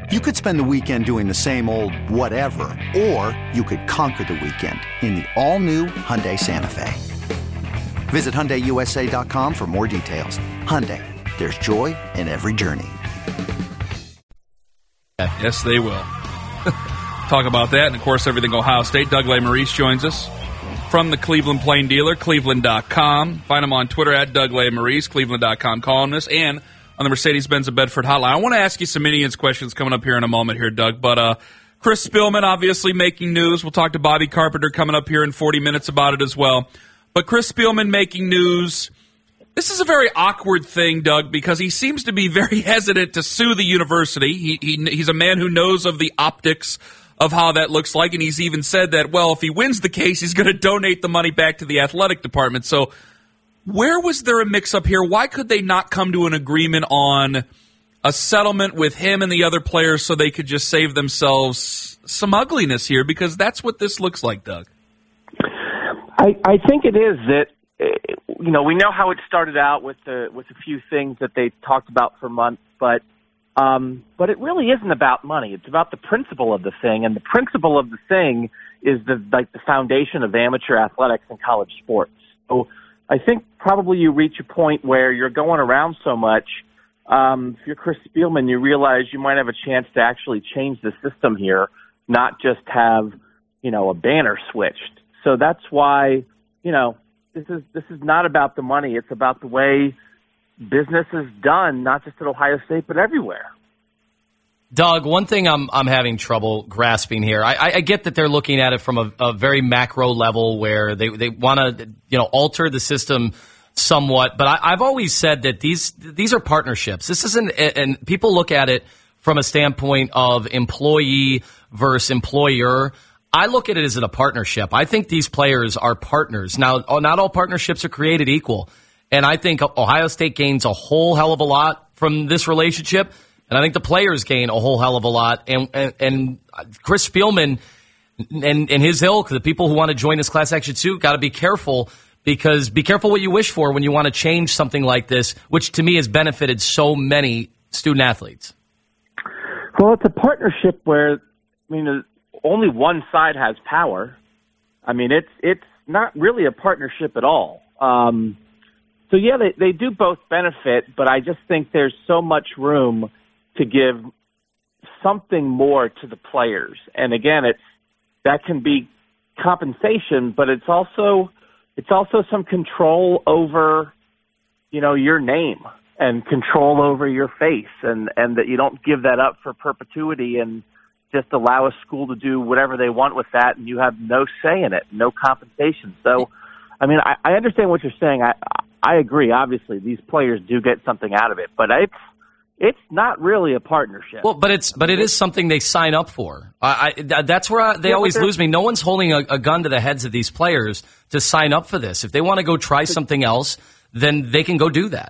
You could spend the weekend doing the same old whatever, or you could conquer the weekend in the all-new Hyundai Santa Fe. Visit HyundaiUSA.com for more details. Hyundai, there's joy in every journey. Yes, they will. Talk about that, and of course, everything Ohio State. Doug Lesmerises joins us from the Cleveland Plain Dealer, Cleveland.com. Find him on Twitter at Doug Lesmerises, Cleveland.com columnist, and on the Mercedes-Benz of Bedford hotline. I want to ask you some Indians questions coming up here in a moment here, Doug. But Chris Spielman obviously making news. We'll talk to Bobby Carpenter coming up here in 40 minutes about it as well. But Chris Spielman making news. This is a very awkward thing, Doug, because he seems to be very hesitant to sue the university. He's a man who knows of the optics of how that looks like, and he's even said that, well, if he wins the case, he's going to donate the money back to the athletic department. So where was there a mix-up here? Why could they not come to an agreement on a settlement with him and the other players so they could just save themselves some ugliness here? Because that's what this looks like, Doug. I think it is that, we know how it started out with a few things that they talked about for months, but it really isn't about money. It's about the principle of the thing, and the principle of the thing is the foundation of amateur athletics and college sports. So I think probably you reach a point where you're going around so much. If you're Chris Spielman, you realize you might have a chance to actually change the system here, not just have, a banner switched. So that's why, this is not about the money. It's about the way business is done, not just at Ohio State, but everywhere. Doug, one thing I'm having trouble grasping here. I get that they're looking at it from a very macro level where they want to alter the system somewhat. But I've always said that these are partnerships. This isn't, and people look at it from a standpoint of employee versus employer. I look at it as a partnership. I think these players are partners. Now, not all partnerships are created equal. And I think Ohio State gains a whole hell of a lot from this relationship. And I think the players gain a whole hell of a lot. And Chris Spielman and his ilk, the people who want to join this class action suit, got to be careful, because be careful what you wish for when you want to change something like this, which to me has benefited so many student athletes. Well, it's a partnership where, only one side has power. It's not really a partnership at all. So, yeah, they do both benefit, but I just think there's so much room to give something more to the players. And again, that can be compensation, but it's also some control over, your name and control over your face, and that you don't give that up for perpetuity and just allow a school to do whatever they want with that, and you have no say in it, no compensation. So, I understand what you're saying. I agree. Obviously, these players do get something out of it, but it's not really a partnership. Well, but it is something they sign up for. That's where they always lose me. No one's holding a gun to the heads of these players to sign up for this. If they want to go try something else, then they can go do that.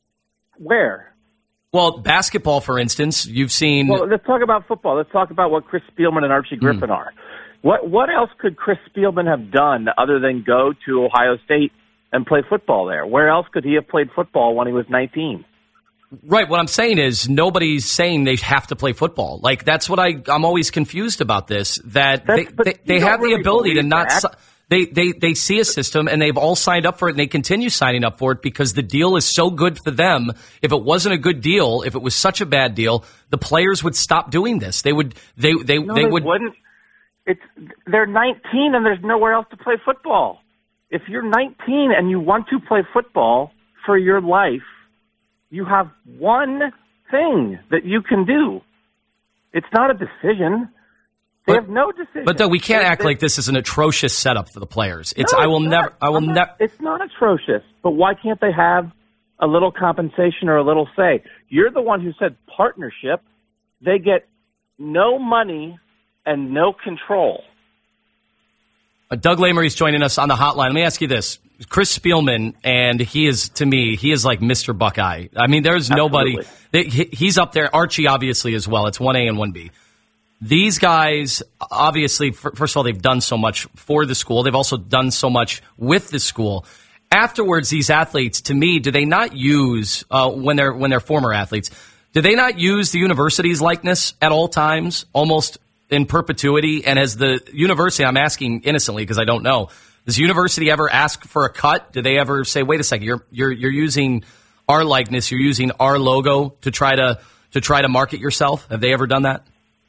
Where? Well, basketball, for instance, you've seen. Well, let's talk about football. Let's talk about what Chris Spielman and Archie Griffin are. What else could Chris Spielman have done other than go to Ohio State and play football there? Where else could he have played football when he was 19? Right. What I'm saying is nobody's saying they have to play football. That's what I'm always confused about this, that they have the ability to not. They see a system, and they've all signed up for it, and they continue signing up for it because the deal is so good for them. If it wasn't a good deal, if it was such a bad deal, the players would stop doing this. They wouldn't. They're 19 and there's nowhere else to play football. If you're 19 and you want to play football for your life, you have one thing that you can do. It's not a decision. They have no decision. But though we can't act like this is an atrocious setup for the players. It's not atrocious. But why can't they have a little compensation or a little say? You're the one who said partnership. They get no money and no control. Doug Lesmerises joining us on the hotline. Let me ask you this. Chris Spielman, and he is like Mr. Buckeye. There's Absolutely. nobody. He's up there. Archie, obviously, as well. It's 1A and 1B. These guys, obviously, first of all, they've done so much for the school. They've also done so much with the school. Afterwards, these athletes, to me, do they not use, when they're former athletes, Do they not use the university's likeness at all times, almost in perpetuity? And has the university, I'm asking innocently because I don't know, does the university ever ask for a cut? Do they ever say, wait a second, you're using our likeness, you're using our logo to try to market yourself? Have they ever done that?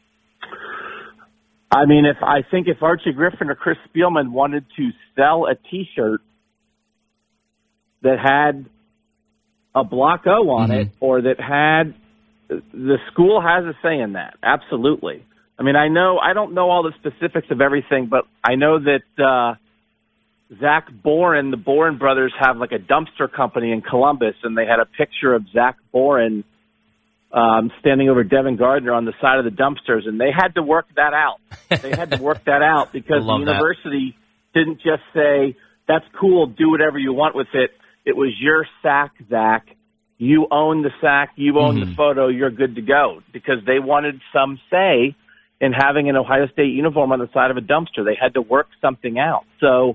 I mean, if Archie Griffin or Chris Spielman wanted to sell a T-shirt that had a block O on it, or that had, the school has a say in that. Absolutely. I mean, I don't know all the specifics of everything, but I know that Zach Boren, the Boren brothers, have like a dumpster company in Columbus, and they had a picture of Zach Boren standing over Devin Gardner on the side of the dumpsters, and they had to work that out. They had to work that out because the university didn't just say, that's cool, do whatever you want with it. It was your sack, Zach. You own the sack, you own the photo, you're good to go. Because they wanted some say in having an Ohio State uniform on the side of a dumpster. They had to work something out. So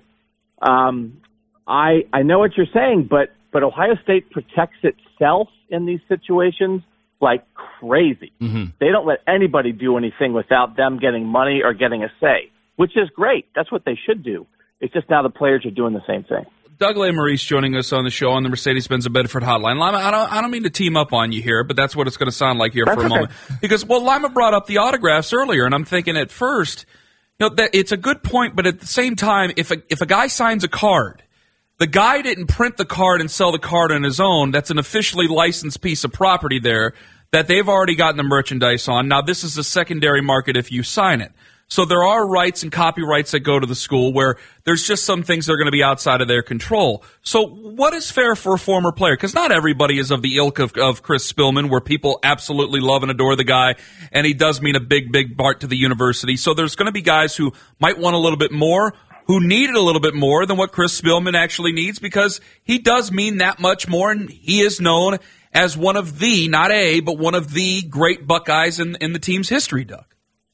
I know what you're saying, but Ohio State protects itself in these situations like crazy. They don't let anybody do anything without them getting money or getting a say, which is great. That's what they should do. It's just now the players are doing the same thing. Doug Lesmerises joining us on the show on the Mercedes-Benz of Bedford hotline. Lima, I don't mean to team up on you here, but that's what it's going to sound like here for a moment. Because, Lima brought up the autographs earlier, and I'm thinking at first, that it's a good point, but at the same time, if a guy signs a card, the guy didn't print the card and sell the card on his own. That's an officially licensed piece of property there that they've already gotten the merchandise on. Now, this is a secondary market if you sign it. So there are rights and copyrights that go to the school where there's just some things that are going to be outside of their control. So what is fair for a former player? Because not everybody is of the ilk of Chris Spielman, where people absolutely love and adore the guy, and he does mean a big, big part to the university. So there's going to be guys who might want a little bit more, who need it a little bit more than what Chris Spielman actually needs, because he does mean that much more, and he is known as one of the, not a, but one of the great Buckeyes in the team's history, Doug.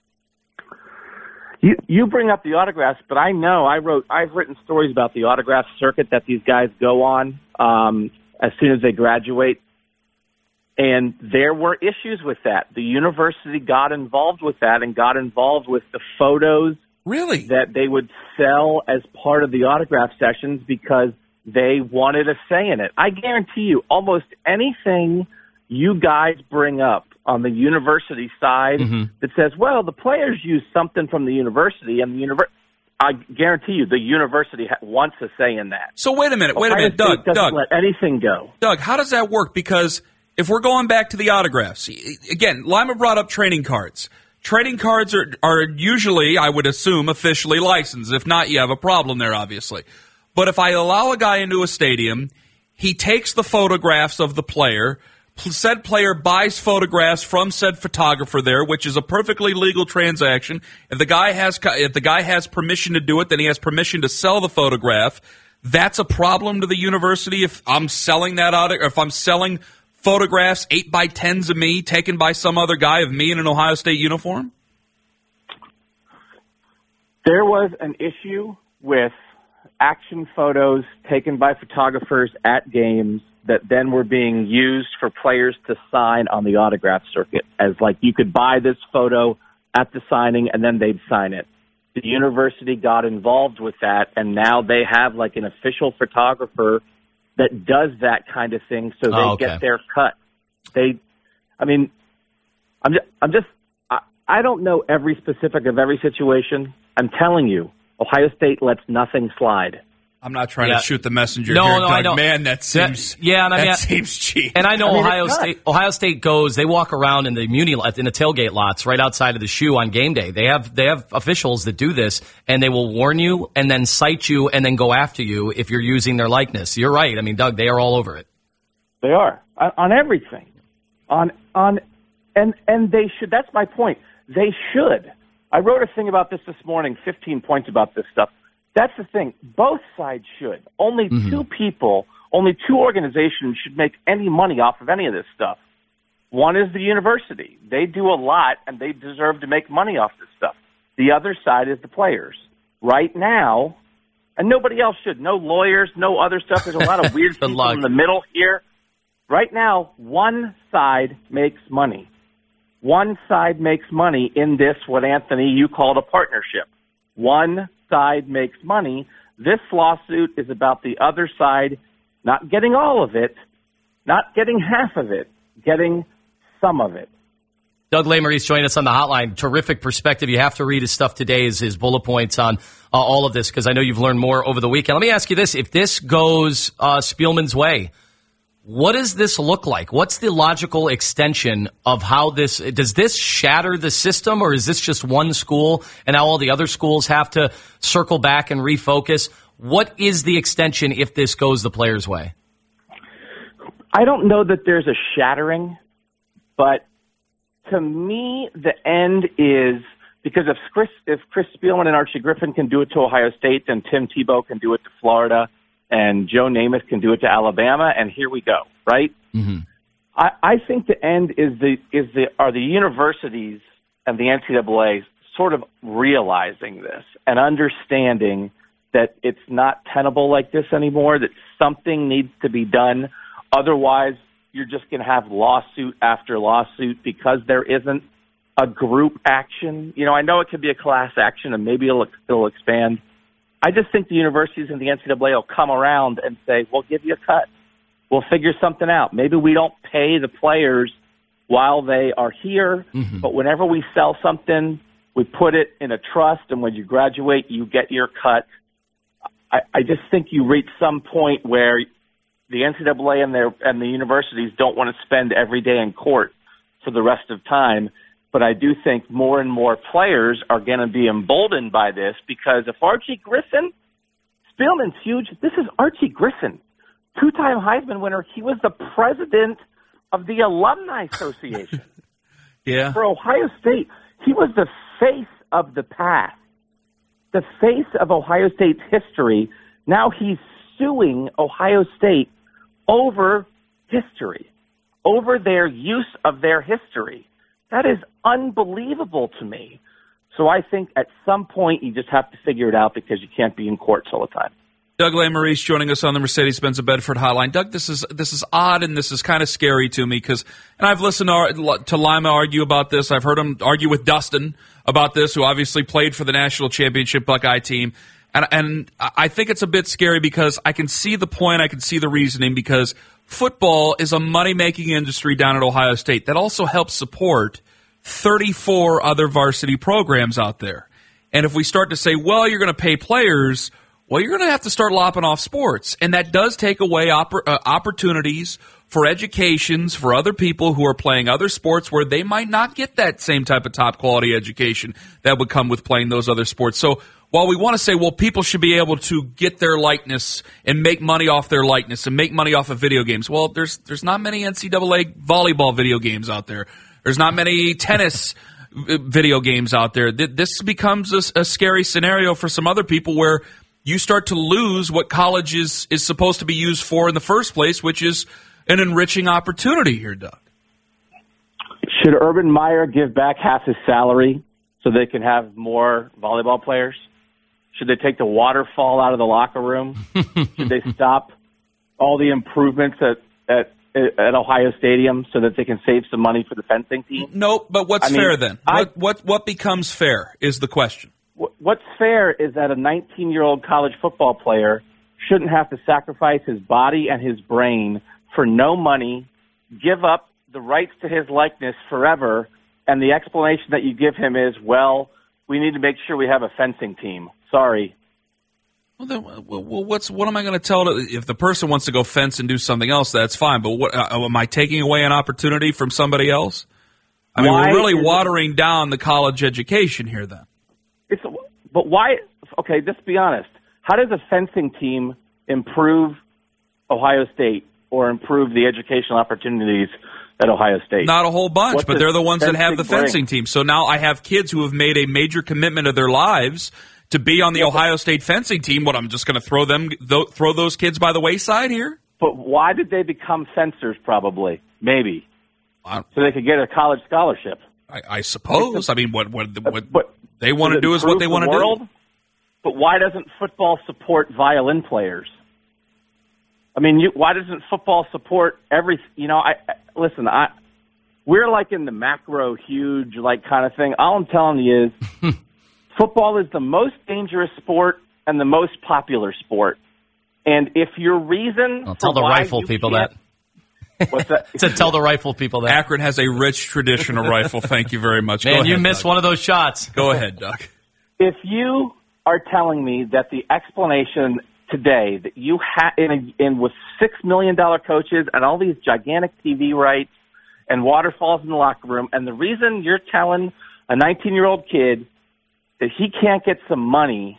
You bring up the autographs, but I know I've written stories about the autograph circuit that these guys go on as soon as they graduate, and there were issues with that. The university got involved with that and got involved with the photos that they would sell as part of the autograph sessions because they wanted a say in it. I guarantee you, almost anything you guys bring up on the university side that says, well, the players use something from the university, and I guarantee you the university wants a say in that. So wait a minute, Doug. Doesn't let anything go. Doug, how does that work? Because if we're going back to the autographs, again, Lima brought up trading cards. Trading cards are usually, I would assume, officially licensed. If not, you have a problem there, obviously. But if I allow a guy into a stadium, he takes the photographs of the player. Said player buys photographs from said photographer there, which is a perfectly legal transaction. If the guy has permission to do it, then he has permission to sell the photograph. That's a problem to the university. If I'm selling that out, or if I'm selling photographs 8x10s of me taken by some other guy of me in an Ohio State uniform. There was an issue with action photos taken by photographers at games that then were being used for players to sign on the autograph circuit, as like you could buy this photo at the signing and then they'd sign it. The university got involved with that, and now they have like an official photographer that does that kind of thing, so they get their cut. I don't know every specific of every situation. I'm telling you, Ohio State lets nothing slide. I'm not trying to shoot the messenger here, Doug. I know. Man, that seems seems cheap. And I know Ohio State goes, they walk around in the in the tailgate lots right outside of the shoe on game day. They have officials that do this, and they will warn you and then cite you and then go after you if you're using their likeness. You're right. I mean, Doug, they are all over it. They are on everything. And they should. That's my point. They should. I wrote a thing about this morning, 15 points about this stuff. That's the thing. Both sides should. Only two people, only two organizations should make any money off of any of this stuff. One is the university. They do a lot, and they deserve to make money off this stuff. The other side is the players. Right now, and nobody else should. No lawyers, no other stuff. There's a lot of weird people in the middle here. Right now, one side makes money. One side makes money in this, what Anthony, you called a partnership. One side makes money. This lawsuit is about the other side not getting all of it, not getting half of it, getting some of it. Doug Lesmerises joined us on the hotline. Terrific perspective. You have to read his stuff today, his bullet points on all of this, because I know you've learned more over the weekend. Let me ask you this. If this goes Spielman's way, what does this look like? What's the logical extension of how this – does this shatter the system, or is this just one school and now all the other schools have to circle back and refocus? What is the extension if this goes the players' way? I don't know that there's a shattering, but to me, the end is because if Chris Spielman and Archie Griffin can do it to Ohio State, then Tim Tebow can do it to Florida, and Joe Namath can do it to Alabama, and here we go, right? Mm-hmm. I think the end are the universities and the NCAA sort of realizing this and understanding that it's not tenable like this anymore, that something needs to be done. Otherwise, you're just going to have lawsuit after lawsuit because there isn't a group action. You know, I know it could be a class action and maybe it'll expand. I just think the universities and the NCAA will come around and say, we'll give you a cut. We'll figure something out. Maybe we don't pay the players while they are here, but whenever we sell something, we put it in a trust, and when you graduate, you get your cut. I just think you reach some point where the NCAA and the universities don't want to spend every day in court for the rest of time. But I do think more and more players are going to be emboldened by this, because if Archie Griffin, Spielman's huge. This is Archie Griffin, two-time Heisman winner. He was the president of the Alumni Association. Yeah. For Ohio State, he was the face of the past, the face of Ohio State's history. Now he's suing Ohio State over history, over their use of their history. That is unbelievable to me. So I think at some point you just have to figure it out, because you can't be in courts all the time. Doug Lesmerises joining us on the Mercedes-Benz of Bedford hotline. Doug, this is odd, and this is kind of scary to me, because, and I've listened to Lima argue about this. I've heard him argue with Dustin about this, who obviously played for the national championship Buckeye team. And I think it's a bit scary, because I can see the point, I can see the reasoning, because football is a money-making industry down at Ohio State that also helps support 34 other varsity programs out there. And if we start to say, well, you're going to pay players, well, you're going to have to start lopping off sports. And that does take away opportunities for educations for other people who are playing other sports where they might not get that same type of top-quality education that would come with playing those other sports. So while we want to say, well, people should be able to get their likeness and make money off their likeness and make money off of video games, well, there's not many NCAA volleyball video games out there. There's not many tennis video games out there. This becomes a scary scenario for some other people, where you start to lose what college is supposed to be used for in the first place, which is an enriching opportunity here, Doug. Should Urban Meyer give back half his salary so they can have more volleyball players? Should they take the waterfall out of the locker room? Should they stop all the improvements at Ohio Stadium so that they can save some money for the fencing team? Nope, but what's fair then? What becomes fair is the question. What's fair is that a 19-year-old college football player shouldn't have to sacrifice his body and his brain for no money, give up the rights to his likeness forever, and the explanation that you give him is, well, we need to make sure we have a fencing team. Sorry. Well, then, what am I going to tell? If the person wants to go fence and do something else, that's fine. But what am I taking away an opportunity from somebody else? I mean, we're really watering down the college education here, then. But why? Okay, just be honest. How does a fencing team improve Ohio State or improve the educational opportunities at Ohio State? Not a whole bunch, but they're the ones that have the fencing team. So now I have kids who have made a major commitment of their lives to be on the Ohio State fencing team. What, I'm just going to throw those kids by the wayside here? But why did they become fencers? Probably, maybe, so they could get a college scholarship. I suppose. I mean, what they want to do is what they want to do. But why doesn't football support violin players? I mean, why doesn't football support every? Listen. We're like in the macro, huge, like kind of thing. All I'm telling you is, football is the most dangerous sport and the most popular sport. And if your reason, tell the rifle people that. What's that? Tell the rifle people that. Akron has a rich tradition of rifle. Thank you very much. Man, you missed one of those shots. Go ahead, Doug. If you are telling me that the explanation today that you have in with $6 million coaches and all these gigantic TV rights and waterfalls in the locker room, and the reason you're telling a 19-year-old kid that he can't get some money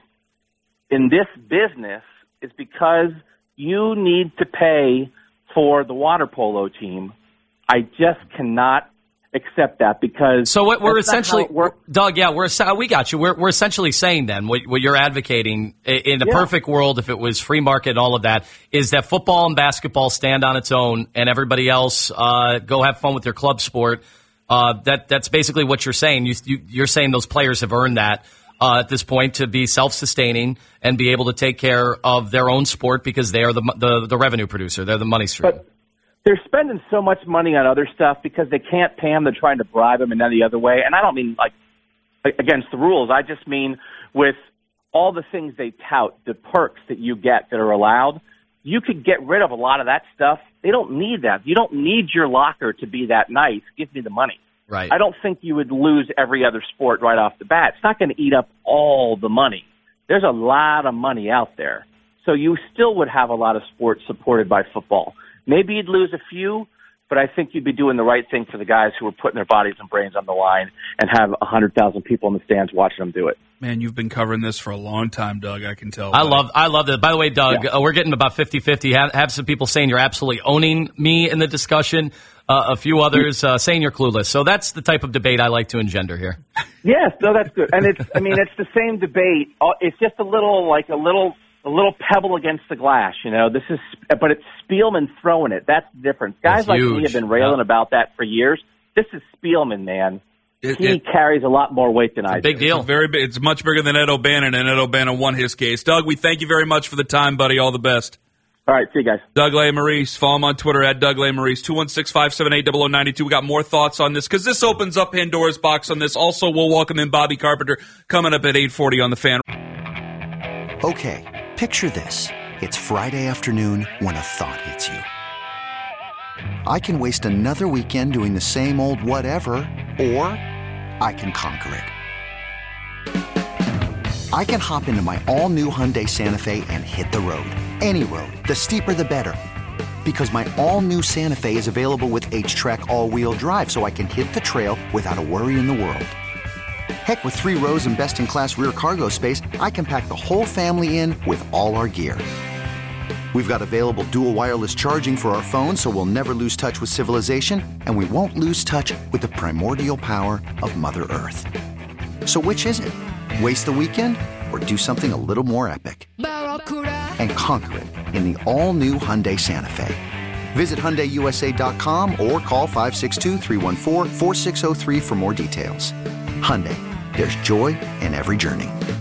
in this business is because you need to pay for the water polo team, I just cannot accept that because so what we're essentially, Doug. Yeah, we got you. We're essentially saying then what you're advocating in a perfect world, if it was free market and all of that, is that football and basketball stand on its own, and everybody else go have fun with their club sport. That's basically what you're saying. You're saying those players have earned that at this point to be self-sustaining and be able to take care of their own sport because they are the revenue producer. They're the money stream. But they're spending so much money on other stuff because they can't pay them. They're trying to bribe them in any other way. And I don't mean like against the rules. I just mean with all the things they tout, the perks that you get that are allowed, you could get rid of a lot of that stuff. They don't need that. You don't need your locker to be that nice. Give me the money. Right. I don't think you would lose every other sport right off the bat. It's not going to eat up all the money. There's a lot of money out there. So you still would have a lot of sports supported by football. Maybe you'd lose a few, but I think you'd be doing the right thing for the guys who are putting their bodies and brains on the line and have 100,000 people in the stands watching them do it. Man, you've been covering this for a long time, Doug, I can tell. I love it. By the way, Doug, we're getting about 50-50. Have some people saying you're absolutely owning me in the discussion. A few others saying you're clueless. So that's the type of debate I like to engender here. Yes, no, that's good. And it's the same debate. It's just a little pebble against the glass, but it's Spielman throwing it. That's the difference. Guys like me have been railing about that for years. This is Spielman, man. He carries a lot more weight than I do. Big deal. It's very big. It's much bigger than Ed O'Bannon, and Ed O'Bannon won his case. Doug, we thank you very much for the time, buddy. All the best. All right, see you guys. Doug Lesmerises. Follow him on Twitter at Doug Lesmerises. 216-578-0092. We got more thoughts on this because this opens up Pandora's box on this. Also, we'll welcome in Bobby Carpenter coming up at 8:40 on the Fan. Okay, picture this. It's Friday afternoon when a thought hits you. I can waste another weekend doing the same old whatever, or I can conquer it. I can hop into my all-new Hyundai Santa Fe and hit the road. Any road. The steeper, the better. Because my all-new Santa Fe is available with H-Track all-wheel drive, so I can hit the trail without a worry in the world. Heck, with 3 rows and best-in-class rear cargo space, I can pack the whole family in with all our gear. We've got available dual wireless charging for our phones, so we'll never lose touch with civilization, and we won't lose touch with the primordial power of Mother Earth. So which is it? Waste the weekend or do something a little more epic? And conquer it in the all-new Hyundai Santa Fe. Visit HyundaiUSA.com or call 562-314-4603 for more details. Hyundai, there's joy in every journey.